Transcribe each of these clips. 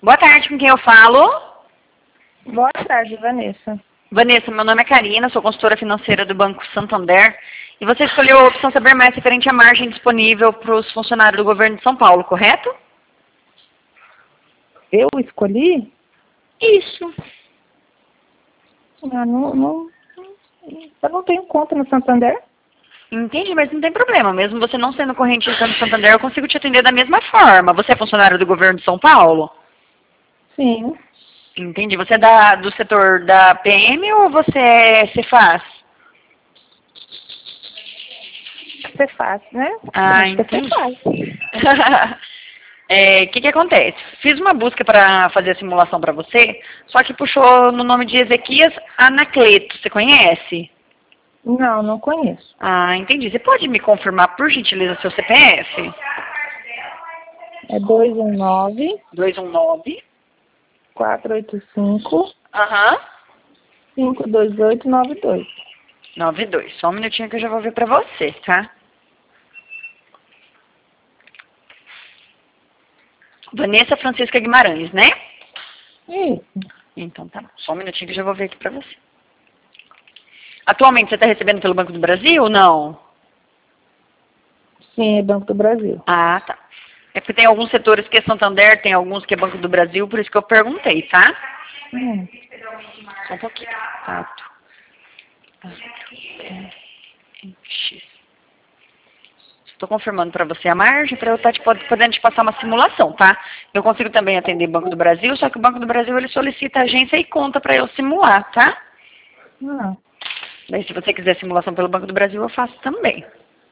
Boa tarde, com quem eu falo? Boa tarde, Vanessa. Vanessa, meu nome é Karina, sou consultora financeira do Banco Santander. E você escolheu a opção Saber Mais referente à margem disponível para os funcionários do governo de São Paulo, correto? Eu escolhi? Isso. Eu não tenho conta no Santander. Entendi, mas não tem problema. Mesmo você não sendo correntista no Santander, eu consigo te atender da mesma forma. Você é funcionário do governo de São Paulo? Sim, Entendi. Você é do setor da PM ou você é Cefaz? você faz, né? Ah, Acho que você entendi. faz. O que acontece? Fiz uma busca para fazer a simulação para você, só que puxou no nome de Ezequias Anacleto. Você conhece? Não, não conheço. Ah, entendi. Você pode me confirmar, por gentileza, seu CPF? É 219 219. 485 Aham. 52892. 92. Só um minutinho que eu já vou ver para você, tá? Vanessa Francisca Guimarães, né? Isso. Então tá bom. Só um minutinho que eu já vou ver aqui para você. Atualmente você está recebendo pelo Banco do Brasil ou não? Sim, é Banco do Brasil. Ah, tá. É porque tem alguns setores que é Santander, tem alguns que é Banco do Brasil, por isso que eu perguntei, tá? Só um pouquinho. Estou confirmando para você a margem para eu estar podendo te passar uma simulação, tá? Eu consigo também atender Banco do Brasil, só que o Banco do Brasil ele solicita agência e conta para eu simular, tá? Não. Daí se você quiser simulação pelo Banco do Brasil, eu faço também.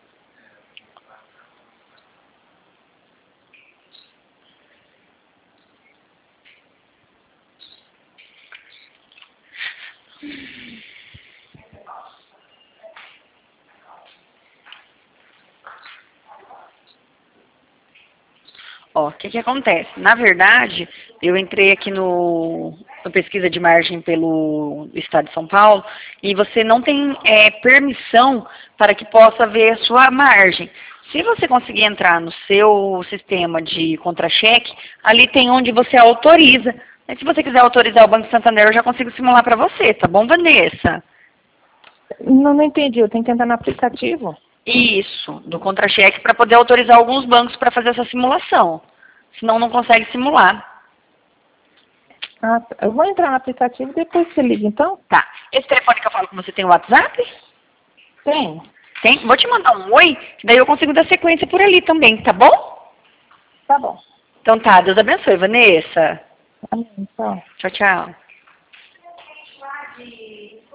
Ó, o que acontece? Na verdade, eu entrei aqui no pesquisa de margem pelo Estado de São Paulo e você não tem permissão para que possa ver a sua margem. Se você conseguir entrar no seu sistema de contra-cheque, ali tem onde você autoriza. Mas se você quiser autorizar o Banco Santander, eu já consigo simular para você, tá bom, Vanessa? Não entendi. Eu tenho que entrar no aplicativo? Isso, do contra-cheque para poder autorizar alguns bancos para fazer essa simulação. Senão não consegue simular. Ah, tá. Eu vou entrar no aplicativo e depois você liga, então? Tá. Esse telefone que eu falo com você tem WhatsApp? Tem. Tem? Vou te mandar um oi, que daí eu consigo dar sequência por ali também, tá bom? Tá bom. Então tá, Deus abençoe, Vanessa. Amém, então. Tchau, tchau.